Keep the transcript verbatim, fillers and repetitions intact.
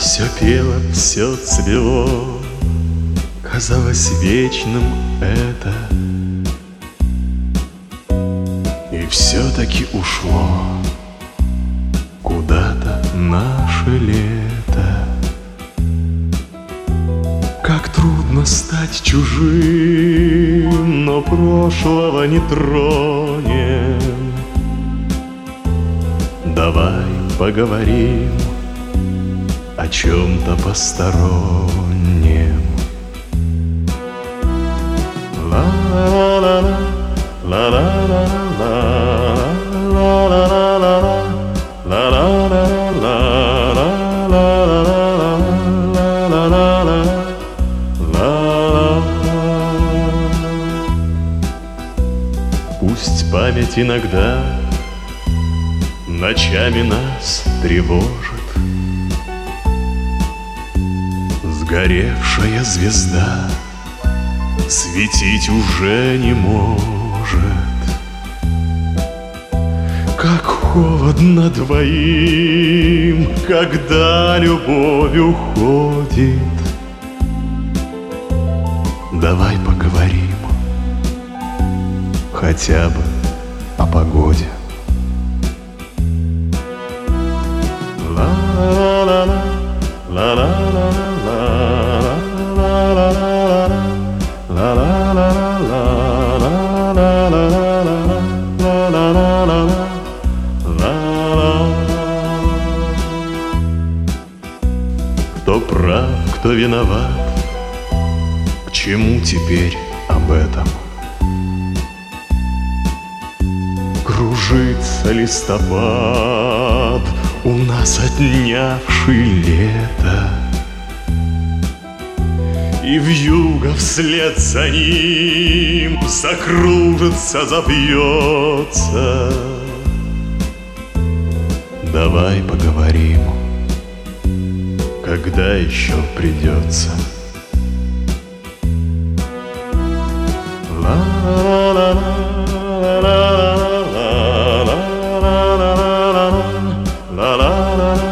Все пело, все цвело, казалось вечным это, и все-таки ушло куда-то наше лето. Как трудно стать чужим, но прошлого не тронем. Давай поговорим о чем-то постороннем. Ла-ла-ла-ла, ла-ла-ла-ла, ла-ла-ла-ла, ла-ла-ла-ла. Пусть память иногда ночами нас тревожит. Сгоревшая звезда светить уже не может. Как холодно двоим, когда любовь уходит. Давай поговорим хотя бы о погоде. Ла-ла-ла, ла-ла-ла, кто прав, кто виноват, к чему теперь об этом? Кружится листопад, у нас отнявший лето, и вьюга вслед за ним закружится, забьется. Давай поговорим, когда еще придется. Ла-ла-ла-ла-ла-ла-ла-ла-ла-ла-ла-ла-ла-ла.